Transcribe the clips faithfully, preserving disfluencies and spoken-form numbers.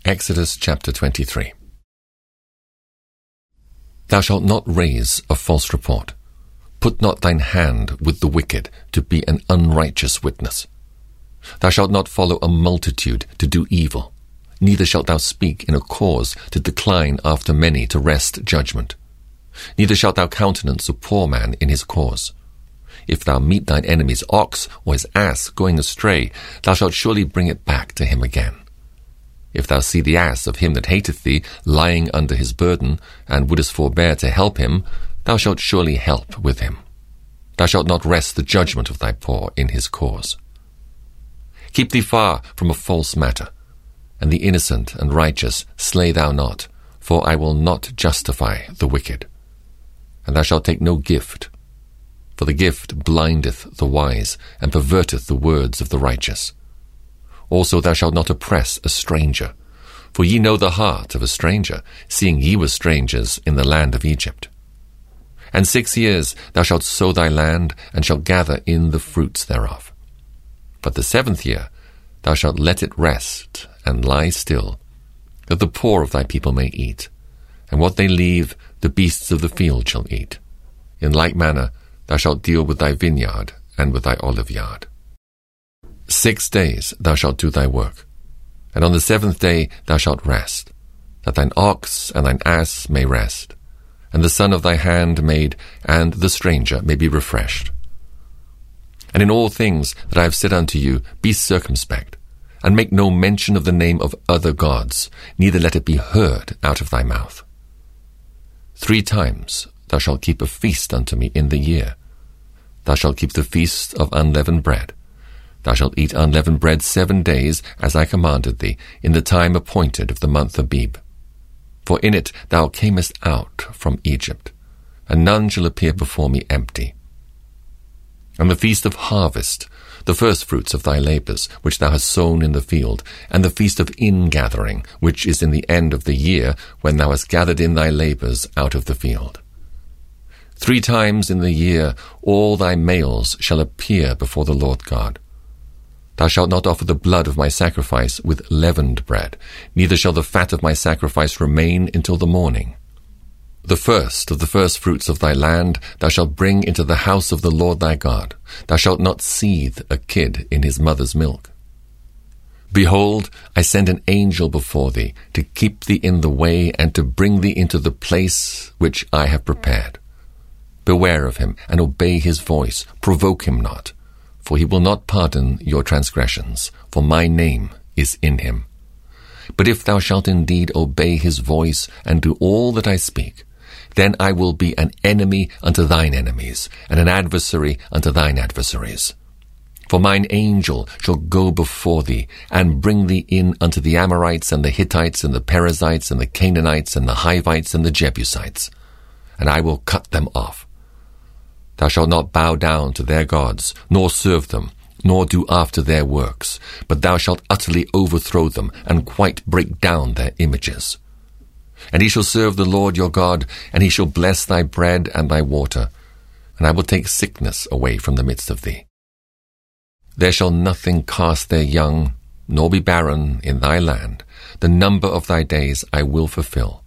Exodus chapter twenty-three. Thou shalt not raise a false report. Put not thine hand with the wicked to be an unrighteous witness. Thou shalt not follow a multitude to do evil, neither shalt thou speak in a cause to decline after many to wrest judgment. Neither shalt thou countenance a poor man in his cause. If thou meet thine enemy's ox or his ass going astray, thou shalt surely bring it back to him again. If thou see the ass of him that hateth thee lying under his burden, and wouldest forbear to help him, thou shalt surely help with him. Thou shalt not wrest the judgment of thy poor in his cause. Keep thee far from a false matter, and the innocent and righteous slay thou not, for I will not justify the wicked. And thou shalt take no gift, for the gift blindeth the wise, and perverteth the words of the righteous. Also thou shalt not oppress a stranger, for ye know the heart of a stranger, seeing ye were strangers in the land of Egypt. And six years thou shalt sow thy land, and shalt gather in the fruits thereof. But the seventh year thou shalt let it rest, and lie still, that the poor of thy people may eat, and what they leave the beasts of the field shall eat. In like manner thou shalt deal with thy vineyard and with thy olive yard. Six days thou shalt do thy work, and on the seventh day thou shalt rest, that thine ox and thine ass may rest, and the son of thy handmaid and the stranger may be refreshed. And in all things that I have said unto you, be circumspect, and make no mention of the name of other gods, neither let it be heard out of thy mouth. Three times thou shalt keep a feast unto me in the year. Thou shalt keep the feast of unleavened bread. Thou shalt eat unleavened bread seven days, as I commanded thee, in the time appointed of the month Abib. For in it thou camest out from Egypt, and none shall appear before me empty. And the feast of harvest, the firstfruits of thy labours, which thou hast sown in the field, and the feast of ingathering, which is in the end of the year, when thou hast gathered in thy labours out of the field. Three times in the year all thy males shall appear before the Lord God. Thou shalt not offer the blood of my sacrifice with leavened bread, neither shall the fat of my sacrifice remain until the morning. The first of the firstfruits of thy land thou shalt bring into the house of the Lord thy God. Thou shalt not seethe a kid in his mother's milk. Behold, I send an angel before thee, to keep thee in the way, and to bring thee into the place which I have prepared. Beware of him, and obey his voice. Provoke him not, for he will not pardon your transgressions, for my name is in him. But if thou shalt indeed obey his voice, and do all that I speak, then I will be an enemy unto thine enemies, and an adversary unto thine adversaries. For mine angel shall go before thee, and bring thee in unto the Amorites, and the Hittites, and the Perizzites, and the Canaanites, and the Hivites, and the Jebusites, and I will cut them off. Thou shalt not bow down to their gods, nor serve them, nor do after their works, but thou shalt utterly overthrow them, and quite break down their images. And he shall serve the Lord your God, and he shall bless thy bread and thy water, and I will take sickness away from the midst of thee. There shall nothing cast their young, nor be barren in thy land. The number of thy days I will fulfill.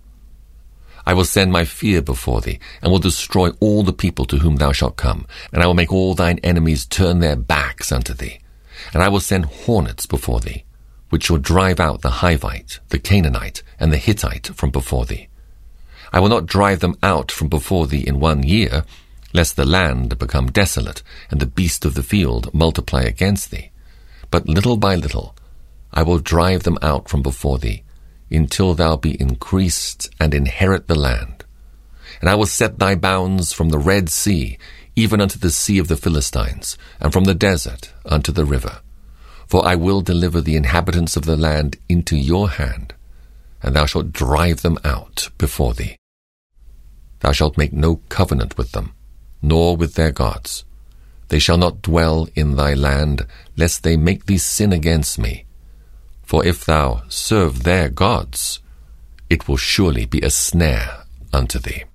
I will send my fear before thee, and will destroy all the people to whom thou shalt come, and I will make all thine enemies turn their backs unto thee. And I will send hornets before thee, which shall drive out the Hivite, the Canaanite, and the Hittite from before thee. I will not drive them out from before thee in one year, lest the land become desolate, and the beast of the field multiply against thee. But little by little I will drive them out from before thee, until thou be increased and inherit the land. And I will set thy bounds from the Red Sea, even unto the sea of the Philistines, and from the desert unto the river. For I will deliver the inhabitants of the land into your hand, and thou shalt drive them out before thee. Thou shalt make no covenant with them, nor with their gods. They shall not dwell in thy land, lest they make thee sin against me. For if thou serve their gods, it will surely be a snare unto thee.